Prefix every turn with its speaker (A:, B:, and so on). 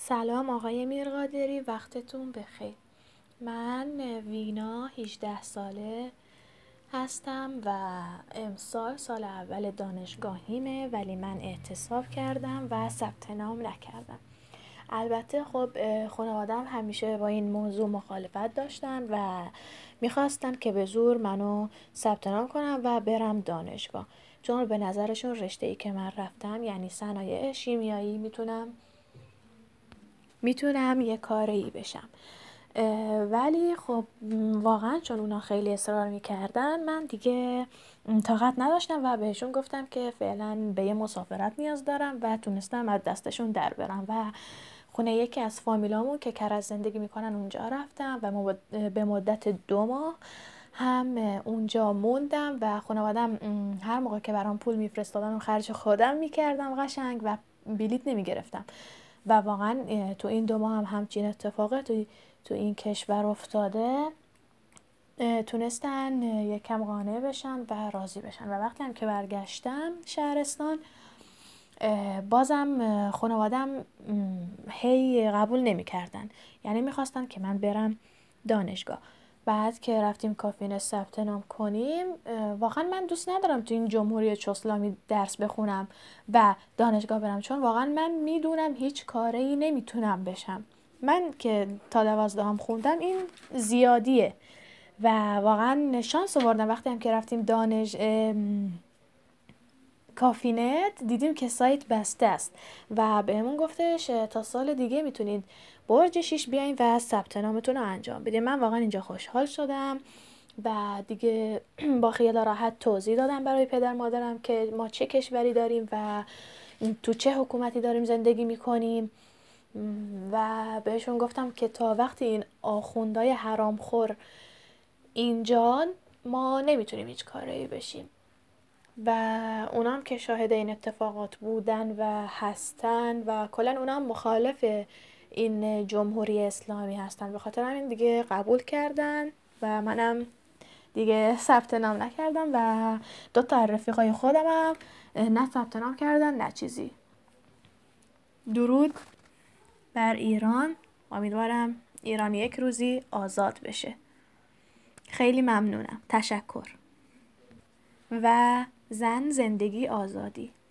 A: سلام آقای میرقادری، وقتتون بخیر. من وینا 18 ساله هستم و امسال سال اول دانشگاهیمه، ولی من اعتصاب کردم و ثبت نام نکردم. البته خب خانواده‌ام همیشه با این موضوع مخالفت داشتن و میخواستن که به زور منو ثبت نام کنم و برم دانشگاه، چون به نظرشون رشته‌ای که من رفتم یعنی صنایع شیمیایی میتونم یه کاری بشم. ولی خب واقعا چون اونا خیلی اصرار میکردن من دیگه طاقت نداشتم و بهشون گفتم که فعلا به یه مسافرت نیاز دارم و تونستم از دستشون در برم و خونه یکی از فامیلامون که کرج زندگی میکنن اونجا رفتم و به مدت 2 ماه هم اونجا موندم و خانوادم هر موقع که برام پول میفرستادن و خرج خودم میکردم قشنگ و بلیط نمیگرفتم. و واقعا تو این 2 ماه هم همچین اتفاقه تو این کشور افتاده. تونستن یکم قانع بشن و راضی بشن و وقتی هم که برگشتم شهرستان بازم خانوادم هی قبول نمی کردن، یعنی میخواستن که من برم دانشگاه. بعد که رفتیم کافینه ثبت نام کنیم، واقعا من دوست ندارم تو این جمهوری اسلامی درس بخونم و دانشگاه برم، چون واقعا من میدونم هیچ کاری نمیتونم بشم. من که تا 12 خوندم این زیادیه و واقعا شانس آوردم. وقتی هم که رفتیم کافینت دیدیم که سایت بسته است و بهمون گفتش تا سال دیگه میتونید برج 6 بیاین و ثبت نامتون رو انجام بدین. من واقعا اینجا خوشحال شدم و دیگه با خیال راحت توضیح دادم برای پدر مادرم که ما چه کشوری داریم و تو چه حکومتی داریم زندگی میکنیم و بهشون گفتم که تا وقتی این آخوندهای حرامخور اینجان ما نمیتونیم هیچ کاری بشیم. و اونام که شاهد این اتفاقات بودن و هستن و کلا اونام مخالف این جمهوری اسلامی هستن، به خاطر همین دیگه قبول کردن و منم دیگه ثبت نام نکردم و 2 تا از رفیقای خودم هم نه ثبت نام کردن نه چیزی. درود بر ایران، امیدوارم ایران یک روزی آزاد بشه. خیلی ممنونم، تشکر. و زن، زندگی، آزادی.